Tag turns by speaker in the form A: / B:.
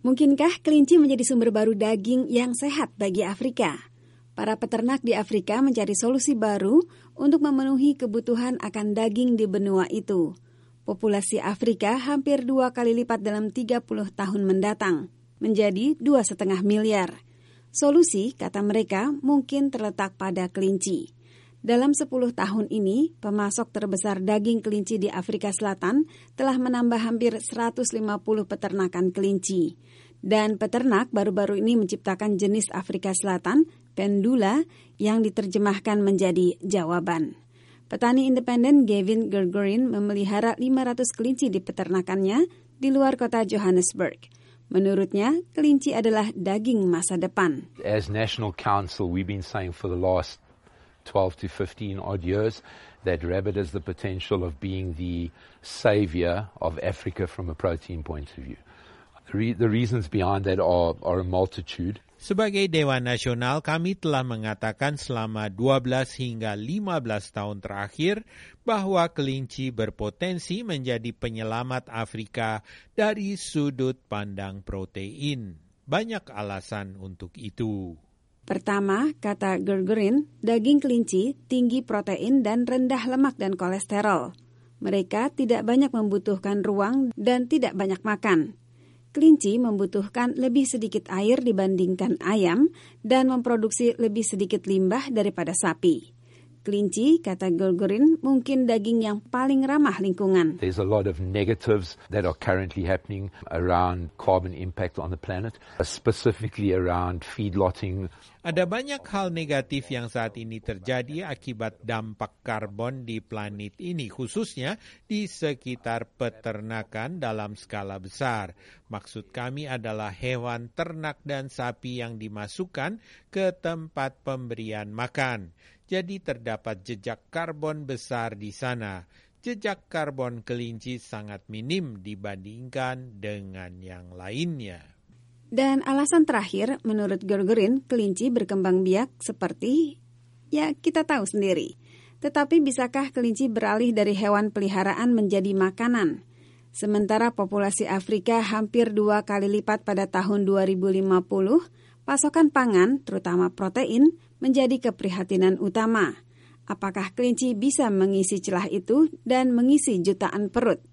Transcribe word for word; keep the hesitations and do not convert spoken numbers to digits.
A: Mungkinkah kelinci menjadi sumber baru daging yang sehat bagi Afrika? Para peternak di Afrika mencari solusi baru untuk memenuhi kebutuhan akan daging di benua itu. Populasi Afrika hampir dua kali lipat dalam tiga puluh tahun mendatang, menjadi dua koma lima miliar. Solusi, kata mereka, mungkin terletak pada kelinci. Dalam sepuluh tahun ini, pemasok terbesar daging kelinci di Afrika Selatan telah menambah hampir seratus lima puluh peternakan kelinci. Dan peternak baru-baru ini menciptakan jenis Afrika Selatan, Pendula, yang diterjemahkan menjadi jawaban. Petani independen Gavin Gergerin memelihara lima ratus kelinci di peternakannya di luar kota Johannesburg. Menurutnya, kelinci adalah daging masa depan.
B: As National Council, we've been saying for the last twelve to fifteen odd years that rabbit has the potential of being the savior of Africa from a protein point of view. The, re- the reasons behind that are, are a multitude.
C: Sebagai Dewan Nasional, kami telah mengatakan selama dua belas hingga lima belas tahun terakhir bahwa kelinci berpotensi menjadi penyelamat Afrika dari sudut pandang protein. Banyak alasan untuk itu.
A: Pertama, kata Gergerin, daging kelinci tinggi protein dan rendah lemak dan kolesterol. Mereka tidak banyak membutuhkan ruang dan tidak banyak makan. Kelinci membutuhkan lebih sedikit air dibandingkan ayam dan memproduksi lebih sedikit limbah daripada sapi. Kelinci, kata Gergerin, mungkin daging yang paling ramah lingkungan.
B: There's a lot of negatives that are currently happening around carbon impact on the planet, specifically around feedlotting.
C: Ada banyak hal negatif yang saat ini terjadi akibat dampak karbon di planet ini, khususnya di sekitar peternakan dalam skala besar. Maksud kami adalah hewan ternak dan sapi yang dimasukkan ke tempat pemberian makan. Jadi terdapat jejak karbon besar di sana. Jejak karbon kelinci sangat minim dibandingkan dengan yang lainnya.
A: Dan alasan terakhir, menurut Gergerin, kelinci berkembang biak seperti, ya kita tahu sendiri. Tetapi bisakah kelinci beralih dari hewan peliharaan menjadi makanan? Sementara populasi Afrika hampir dua kali lipat pada tahun dua ribu lima puluh, pasokan pangan, terutama protein, menjadi keprihatinan utama. Apakah kelinci bisa mengisi celah itu dan mengisi jutaan perut?